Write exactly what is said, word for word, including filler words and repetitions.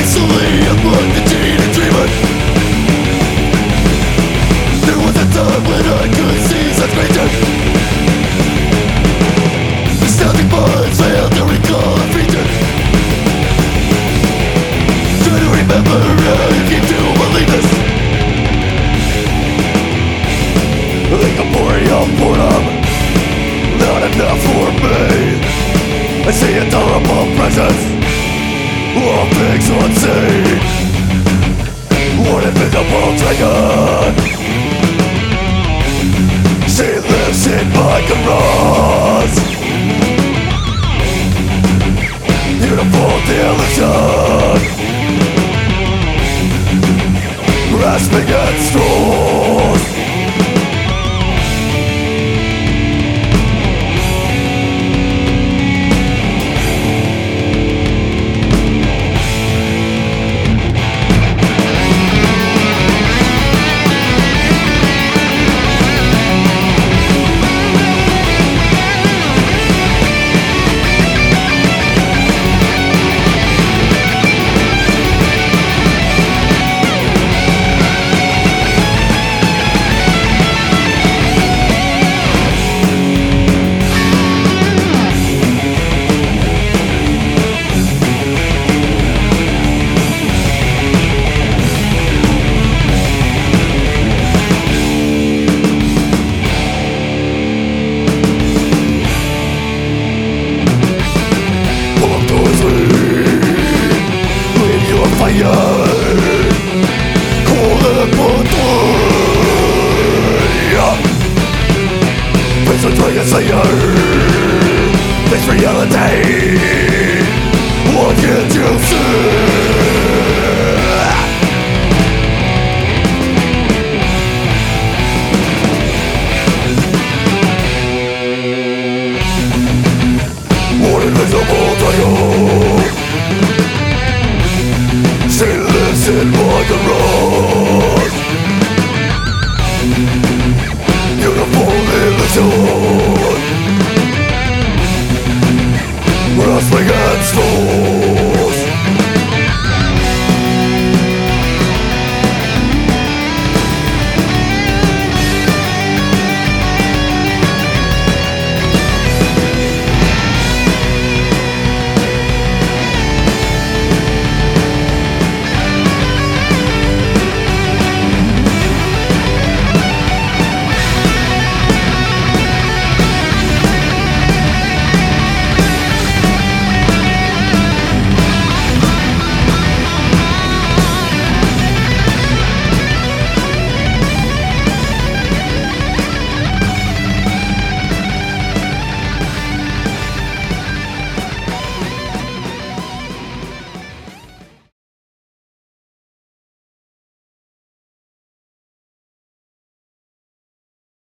slowly I would continue to dream it. There was a time when I could see such great death. Nostalgic minds fail to recall a feature. Try to remember how you came to believe this. Like a boreal boredom, not enough for me. I see a terrible presence of things unseen. One invisible dragon, she lives in my garage. Beautiful delusion, grasping at straws. This reality, what can't you see? What invisible dragon, she lives in my garage.